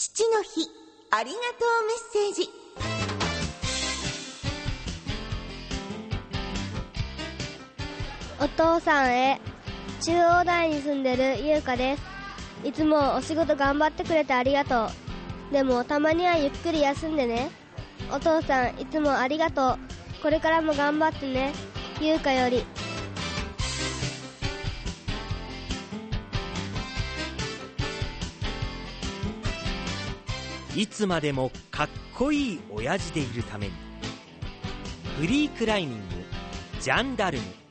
父の日ありがとうメッセージ。 お父さんへ。中央大に住んでるゆうかです。いつもお仕事頑張ってくれてありがとう。でもたまにはゆっくり休んでね。お父さんいつもありがとう。これからも頑張ってね。ゆうかより。 いつまでもかっこいい親父でいるために、フリークライミングジャンダルム。